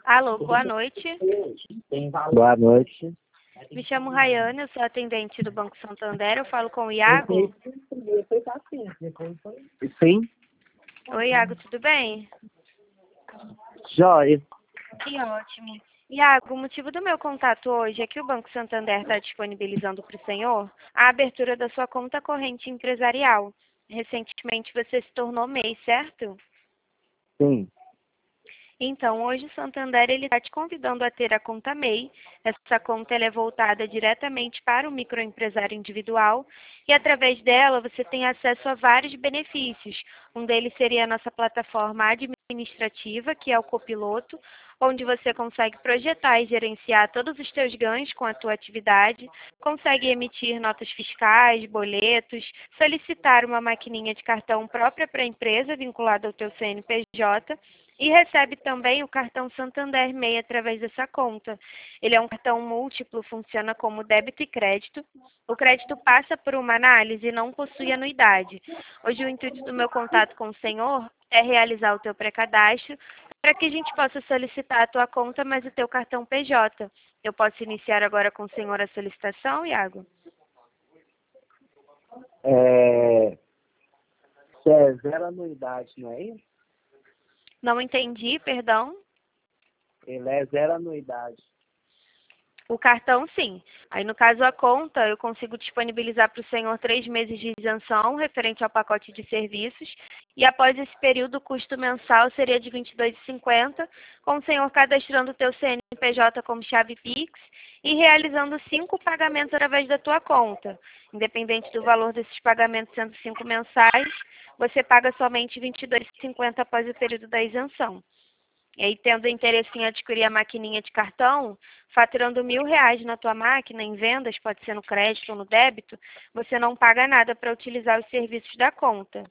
Alô, boa noite. Boa noite. Me chamo Rayane, eu sou atendente do Banco Santander. Eu falo com o Iago. Sim? Oi, Iago, tudo bem? Joia. Que ótimo. Iago, o motivo do meu contato hoje é que o Banco Santander está disponibilizando para o senhor a abertura da sua conta corrente empresarial. Recentemente você se tornou MEI, certo? Sim. Então, hoje o Santander está te convidando a ter a conta MEI. Essa conta ela é voltada diretamente para o microempresário individual e, através dela, você tem acesso a vários benefícios. Um deles seria a nossa plataforma administrativa, que é o Copiloto, onde você consegue projetar e gerenciar todos os seus ganhos com a tua atividade, consegue emitir notas fiscais, boletos, solicitar uma maquininha de cartão própria para a empresa vinculada ao teu CNPJ, e recebe também o cartão Santander MEI através dessa conta. Ele é um cartão múltiplo, funciona como débito e crédito. O crédito passa por uma análise e não possui anuidade. Hoje o intuito do meu contato com o senhor é realizar o teu pré-cadastro para que a gente possa solicitar a tua conta, mas o teu cartão PJ. Eu posso iniciar agora com o senhor a solicitação, Iago? Isso é zero anuidade, não é isso? Não entendi, perdão. Ele é zero anuidade. O cartão, sim. Aí, no caso, a conta, eu consigo disponibilizar para o senhor 3 meses de isenção referente ao pacote de serviços. E após esse período, o custo mensal seria de R$ 22,50, com o senhor cadastrando o teu CNPJ como chave Pix e realizando 5 pagamentos através da tua conta. Independente do valor desses pagamentos sendo 5 mensais, você paga somente R$ 22,50 após o período da isenção. E aí, tendo interesse em adquirir a maquininha de cartão, faturando R$ 1.000 na tua máquina, em vendas, pode ser no crédito ou no débito, você não paga nada para utilizar os serviços da conta.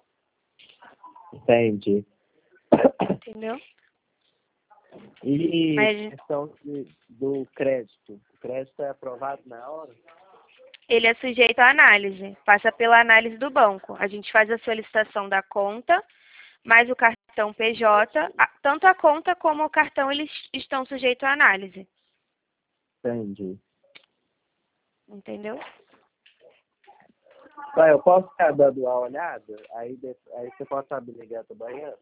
Entendi. Entendeu? E Mas questão do crédito. O crédito é aprovado na hora? ele é sujeito à análise, passa pela análise do banco. A gente faz a solicitação da conta, mas o cartão PJ, tanto a conta como o cartão, eles estão sujeitos à análise. Entendi. Entendeu? Eu posso ficar dando uma olhada? Aí você pode saber ligar amanhã?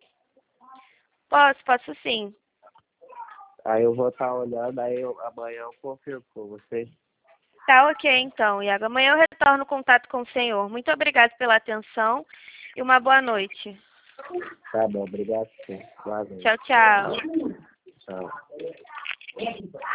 Posso sim. Aí eu vou estar olhando, amanhã eu confirmo com você. Tá ok, então, Iago. Amanhã eu retorno o contato com o senhor. Muito obrigada pela atenção e uma boa noite. Tá bom, obrigado. Sim. Boa noite. Tchau, tchau. Tchau.